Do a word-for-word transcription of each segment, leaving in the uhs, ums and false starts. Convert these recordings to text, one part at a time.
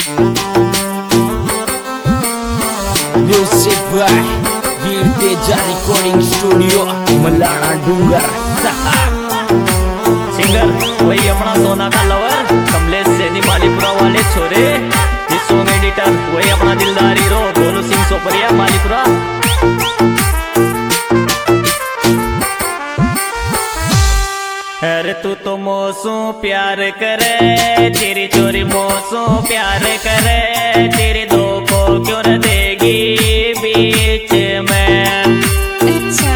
Music by वीर तेजा recording studio मलाना डूंगर। Singer वही अपना सोना का लवर कमलेश सैनी मालीपुरा वाले छोरे। ये सॉन्ग एडिटर वही अपना दिलदार हीरो गोलू सिंह सोपरिया मालीपुरा। अरे तू तो मोसू प्यार करे तेरी चोरी मोसू प्यार करे तेरी दो को क्यों न देगी बीच में। अच्छा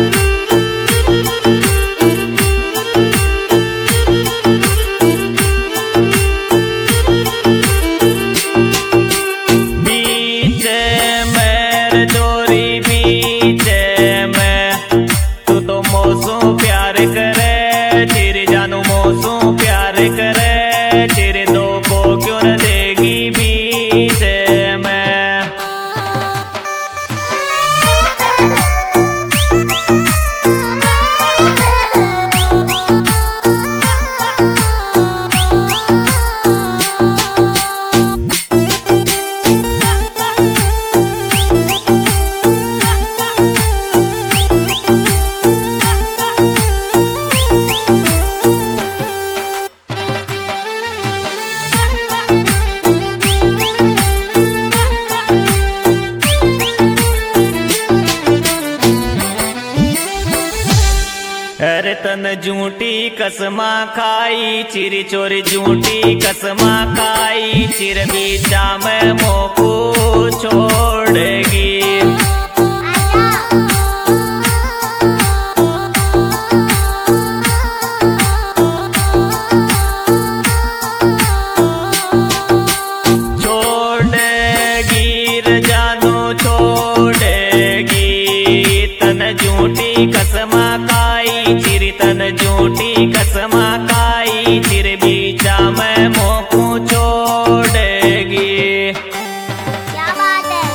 बीच में चोरी बीच में तू तो मोसू प्यार करे तेरी जानू मोसू प्यार करे तेरे दो को क्यों न देगी बीच में। अरे तन झूठी कसमा खाई चिरी चोरी झूठी कसमा खाई चिर बीचा में मोकू छोड़ेगी। छोड़ेगी रे जानू छोड़ेगी तन झूठी कसमा चिरी तन झूठी कसमा खाई चिर बीचा में मोकू छोड़ेगी। क्या बात है।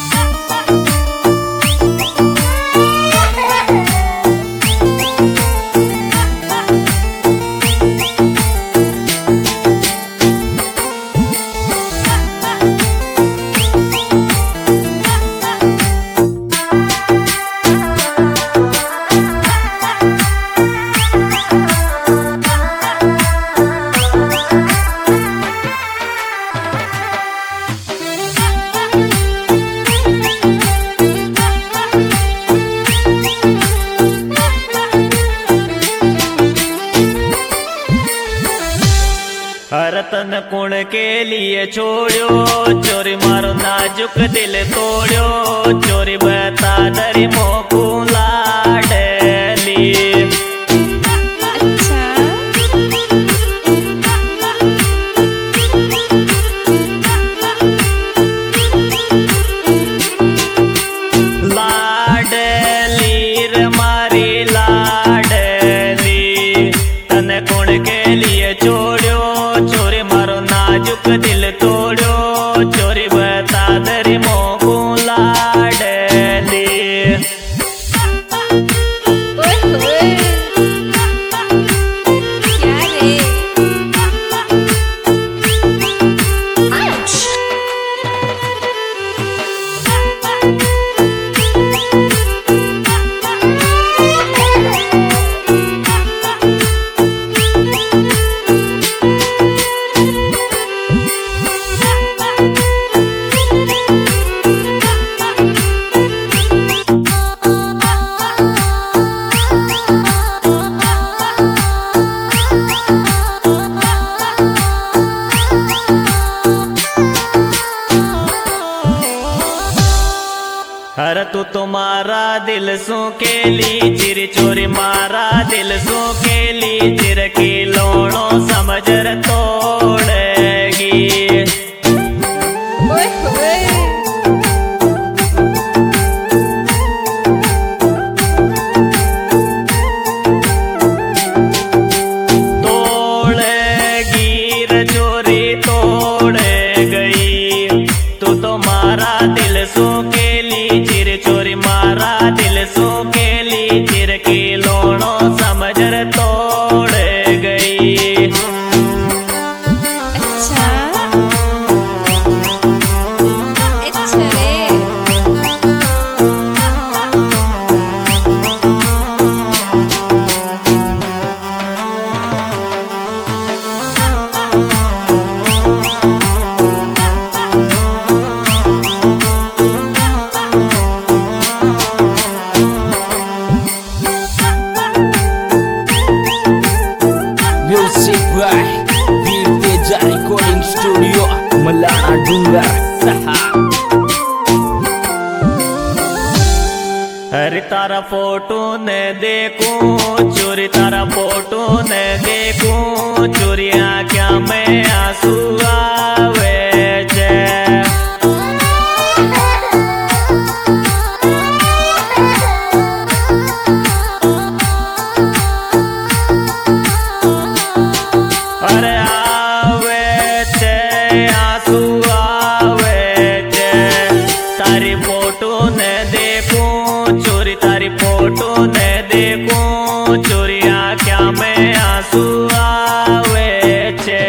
हर तन कुण के लिए छोड़ो चोरी मारो नाजुक दिल तोड़ो चोरी बता दरी मोकू लाडली। अच्छा लाडली रे मारी लाडली तन कुण के लिए छोड़ो चोरी मारो नाजुक दिल तोड़ो चोरी बता दरी मोकू लाडली। ओए होए क्या रे। आउच हर तू तुम्हारा दिल सो केली चिर चोरी मारा दिल सो केली चिर की लोणो समझ र तोड़ेगी। ओए होए तोड़ेगी रे चोरी तोड़े गई तू तो मारा दिल सो केली चिर चोरी मारा दिल सो केली चिर की लोणो समझ र तोड़े गई। मलाना डूंगर। अरे तारा फोटो ने देखूं चोरी, तारा फोटो ने देखूं चोरी, आँखा में आंसू आवे छे। अरे आवे छे आंसू आवे छे, तारी फोटो ने देखूं चोरी, तारी फोटो ने देखूं चोरी, आँखा में आंसू आवे छे।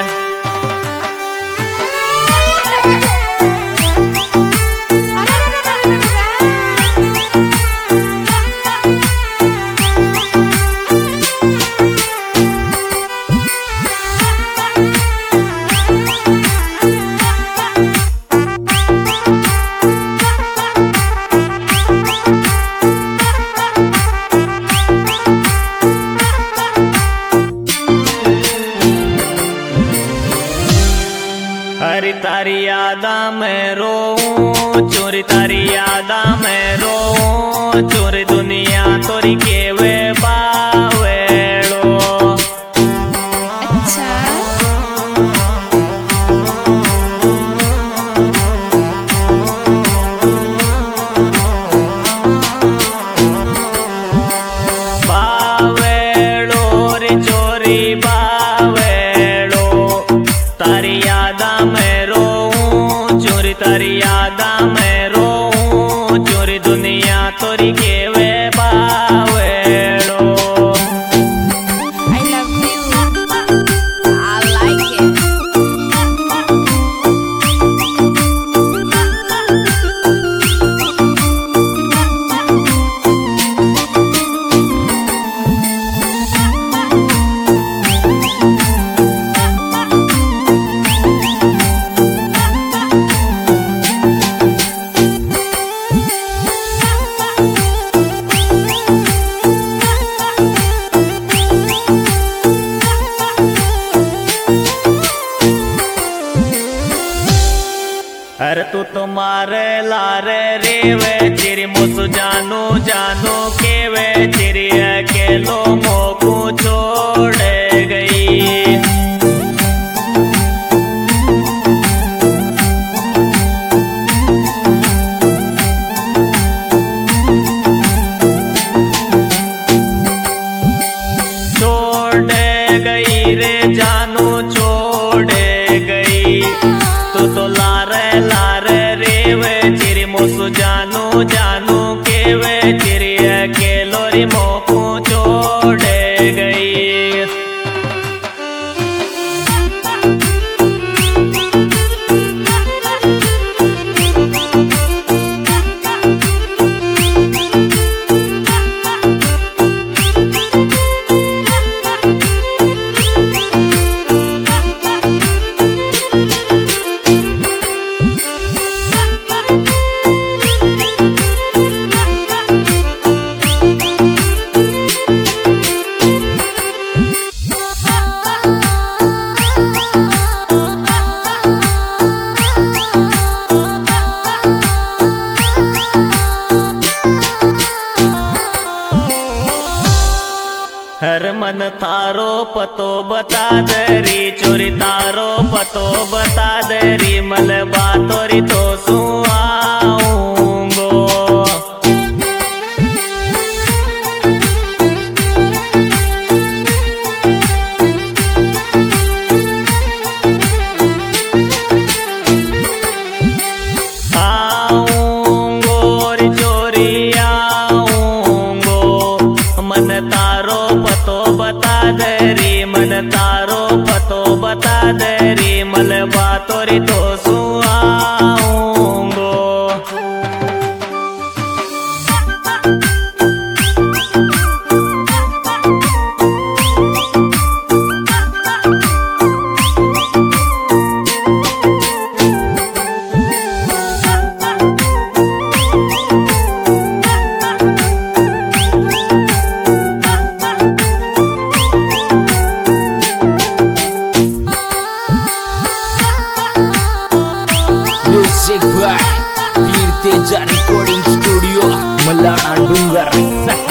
अरे तारी यादा में रोऊं चोरी, तारी यादा में रोऊं चोरी, दुनिया तोरी केवे बावेड़ो। अच्छा बावेड़ो रे चोरी बावेड़ो, तारी यादा में रोऊं चोरी, तारी यादा में रोऊं चोरी, दुनिया तोरी केवे बावेड़ो। I love you. I like it. अरे तू तो मारे लारे रेवे चिरी, मुसु जानू जानू केवे चिरी, अकेलो मोकू छोड़े गई। छोड़े गई रे जानू छोड़े गई, तू तो लारे लारे रेवे चिरी, मुसु जानू जानू केवे चिरी, अकेलो री मोकू छोड़े गई। हर मन थारो पतो बता दरी चोरी, तारो पतो बता दरी, मलबा तोरी तो सु आऊंगो। आऊंगो रे चोरी आऊंगो, मन तारो पतो बता दरी, मन तारो पतो बता दरी, मलबा तोरी तो सु आऊं। म्युझिक बाय वीर तेजा रेकॉर्डिंग स्टुडिओ मलाणा डोंगर.